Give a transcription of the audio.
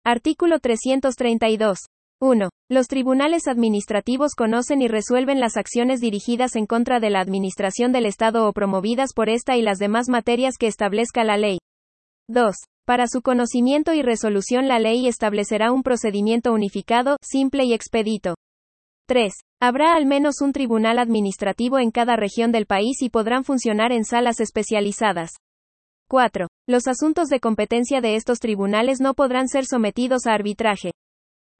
Artículo 332. 1. Los tribunales administrativos conocen y resuelven las acciones dirigidas en contra de la administración del Estado o promovidas por esta y las demás materias que establezca la ley. 2. Para su conocimiento y resolución la ley establecerá un procedimiento unificado, simple y expedito. 3. Habrá al menos un tribunal administrativo en cada región del país y podrán funcionar en salas especializadas. 4. Los asuntos de competencia de estos tribunales no podrán ser sometidos a arbitraje.